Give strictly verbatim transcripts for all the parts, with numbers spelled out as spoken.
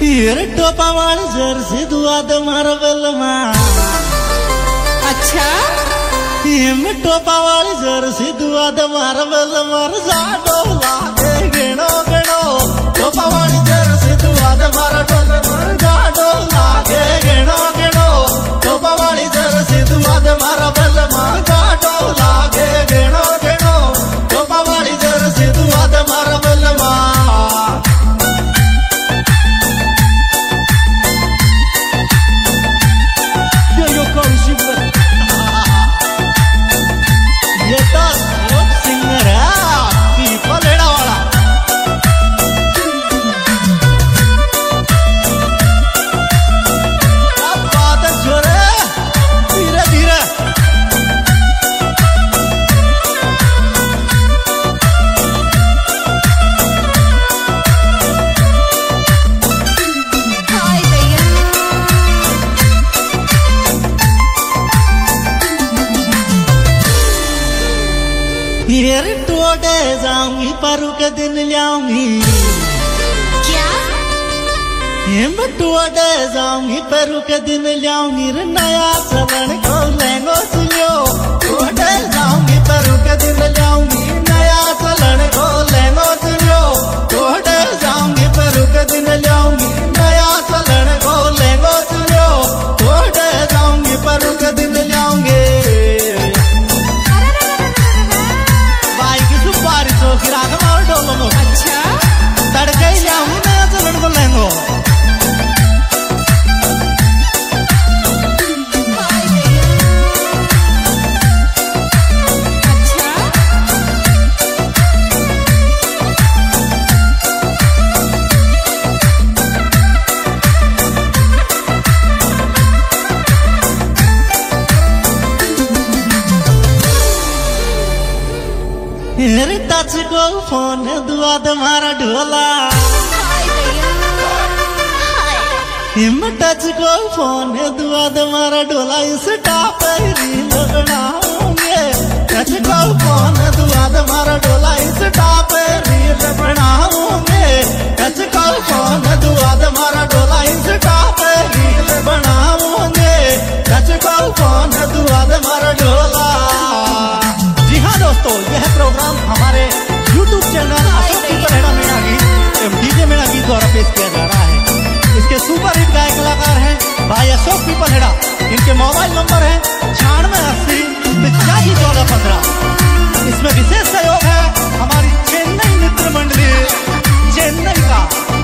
हीर टोपा वाली जर्सी दुआ दे मारा बेलमा। अच्छा हिम टोपा वाली जर्सी दुआ दे मारा बेलमा। जाडो लागे गिनो गिनो टोपा वाली जर्सी दुआ दे मारा बेलमा। जाडो लागे गिनो गिनो टोपा वाली जर्सी दुआ दे मारा बेलमा। जाडो लागे गिनो गिनो टोपा वाली जर्सी दुआ दे मारा बेलमा। ये तो लोक सिंगर है पीपल हेड़ा वाला। अब बात है छोरे धीरे धीरे। हाय भैया हीर टोडे जाऊंगी परू के दिन लाऊंगी। क्या हिम टोडे जाऊंगी परू के दिन लाऊंगी। रे नया चलन को लेंगो सुलियो टोडे जाऊंगी परू के दिन लाऊंगी। नया चलन को लेंगो सुलियो टोडे जाऊंगी परू के दिन लाऊंगी। नया चलन को लेंगो सुलियो टोडे जाऊंगी परू के दिन लाऊंगी। गिरा के मार डोलो नो। अच्छा तड़के ही लाऊंगी नया चलन को लेंगो। हाय भैया अच्छा हेर टच को फोन दुआ दे मारा ढोला। हाय भैया हाय हिम टच को फोन दुआ दे मारा ढोला। इस टाप रील बनाऊंगे। टच को फोन दुआ दे मारा ढोला। इस टाप रील बनाऊंगे। टच को फोन दुआ दे मारा ढोला। इस टाप रील बनाऊंगे। टच को फोन दुआ दे मारा ढोला। जी हाँ दोस्तों, यह प्रोग्राम हमारे यूट्यूब चैनल अशोक पीपल हेड़ा मीणा गीत एवं डीजे मीणा गीत द्वारा पेश किया जा रहा है। इसके सुपर हिट गायक कलाकार हैं भाई अशोक पीपल हेड़ा। इनके मोबाइल नंबर है छियानवे अस्सी पिचासी चौदह पंद्रह। इसमें विशेष सहयोग है हमारी चेन्नई मित्र मंडली चेन्नई का।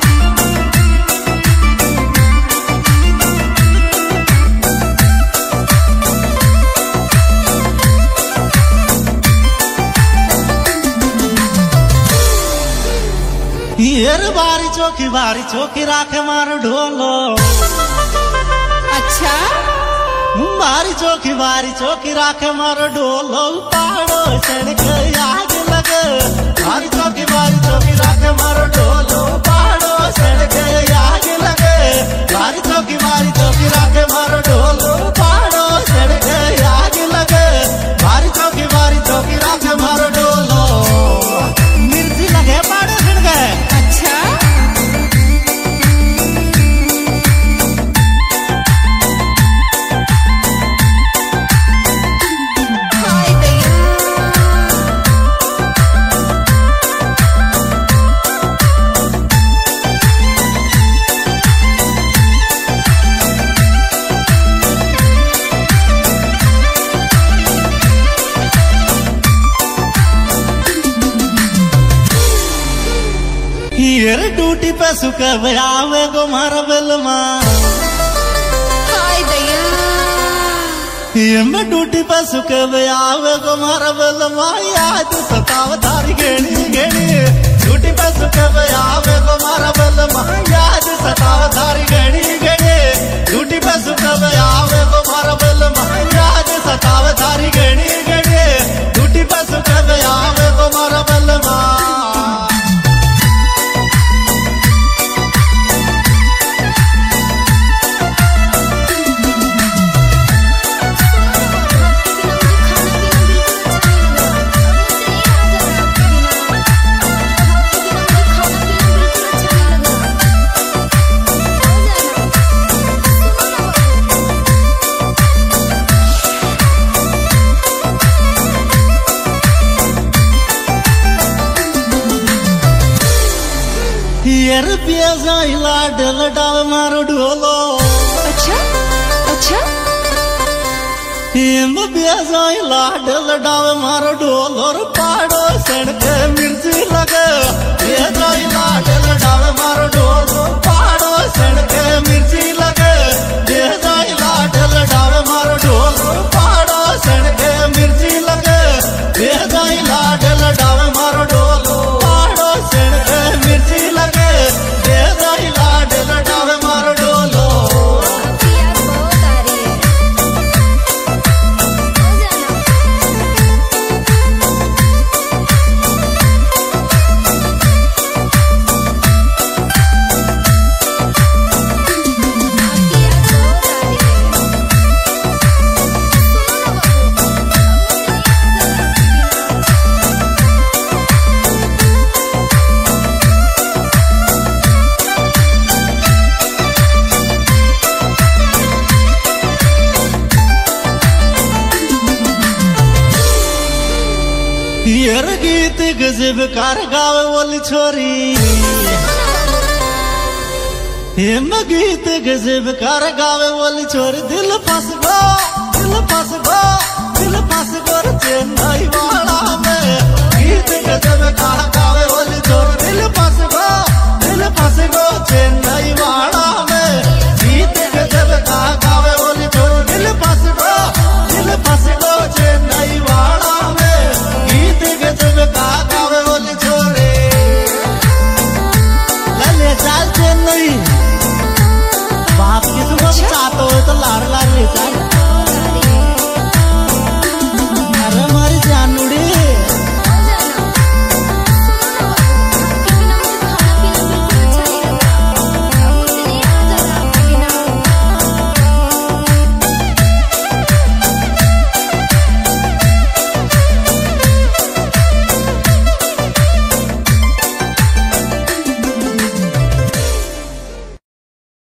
हीर बारी चौकी बारी चौकी राखे मार ढोलो। अच्छा बारी चौकी बारी चौकी राखे मार ढोलो। पाड़ो सड़क आग लगे। बारी चौकी बारी चौकी राखे मार ढोलो। पाड़ो सड़क आग लगे। बारी चौकी बारी चौकी राखे मार ढोलो। पाड़ो सड़क आग लगे। बारी चौकी बारी चौकी राखे मार ढोलो। मिर्ची लगे पाड़ो छिड़ गए। अच्छा हाय भैया हीर ड्यूटी पे सुख आवे गो मारा बेलमा। हाय भैया हिम ड्यूटी पे सुख आवे गो मारा बेलमा। याद सताव थारी गेणी गेणी। ड्यूटी पे सुख आवे गो मारा बेलमा। याद सताव थारी गेणी गेणी। ड्यूटी पे सुख आवे गो मारा बेलमा। याद सताव थारी गेणी गेणी। ड्यूटी पे सुख आवे गो मारा बेलमा। બે જાયલા ઢલડાવે મારો ઢોલો अच्छा अच्छा એમ બે જાયલા ઢલડાવે મારો ઢોલો ર પાડો સણકે મિર્ચી લગે બે જાયલા ઢલડાવે મારો ઢોલો પાડો સણકે મિર્ચી લગે બે જાયલા ઢલડાવે મારો ઢોલો પાડો સણકે મિર્ચી લગે બે જાયલા ઢલડાવે મારો ઢોલો પાડો સણકે મિર્ચી લગે બે જાયલા ઢલડાવે મારો ઢોલો यार बहुत आ रही है हो यर गीत गजब कार गावे वाली छोरी हिम गीत गजब कार गावे वाली छोरी दिल फंस गो दिल फंस गो दिल फंस गो रे चेन्नई वाला में गीत गजब कार गावे वाली छोरी दिल फंस गो दिल फंस गो चेन्नई वाला में गीत गजब कार गावे वाली छोरी दिल फंस गो दिल फंस गो चेन्नई वाला में गीत गजब का गावे वाली छोरे ले चाल चेन्नई बाप की तुम चाहते हो तो लाड़ लाड़ ले चाल अरे हमारी जानू